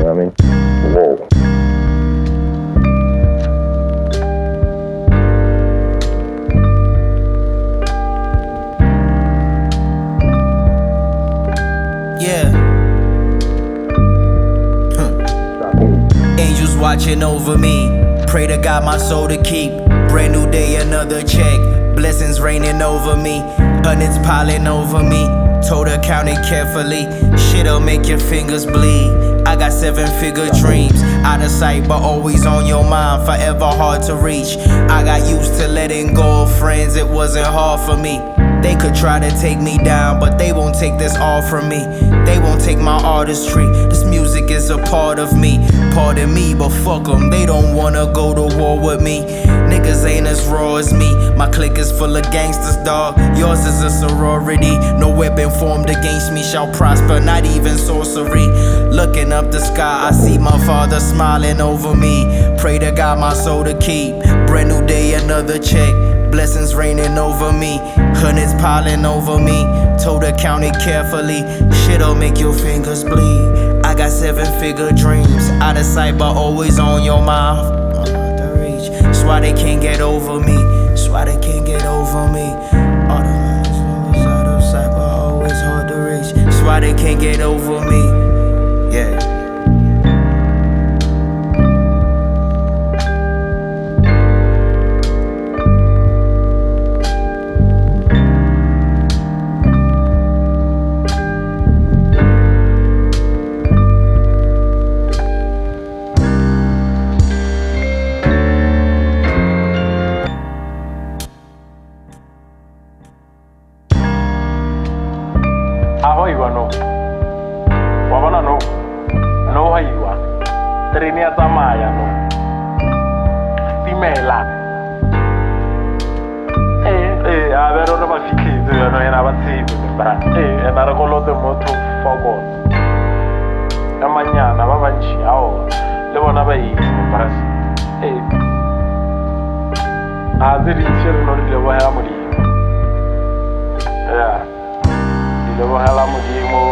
You know what I mean? Whoa. Yeah. Angels watching over me. Pray to God my soul to keep. Brand new day, another check. Blessings raining over me. Hundreds piling over me. Told her count it carefully. Shit'll make your fingers bleed. I got 7-figure dreams. Out of sight but always on your mind. Forever hard to reach. I got used to letting go of friends. It wasn't hard for me. They could try to take me down, but they won't take this all from me. They won't take my artistry. This music is a part of me. Pardon me, but fuck them. They don't wanna go to war with me. Niggas ain't as raw as me. My clique is full of gangsters, dog. Yours is a sorority. No weapon formed against me shall prosper, not even sorcery. Looking up the sky, I see my father smiling over me. Pray to God my soul to keep. Brand new day, another check. Blessings raining over me. Hundreds piling over me. Told her count it carefully. Shit'll make your fingers bleed. I got 7-figure dreams. Out of sight but always on your mind. That's why they can't get over me. That's why they can't get over me. All the money's always out of sight but always hard to reach. That's why they can't get over me. Yeah. Ahoy no. Wabana no. No haiwa. Treni ya zamaya no. Stimela. Avero no mafikizo no yana batsibi mbara. Enara kolote moto forgot. Amanyana babanchi awo. Le bona ba yi mbara. Aziri tselo no le bo hela modi. Yeah. Le bo hela modimo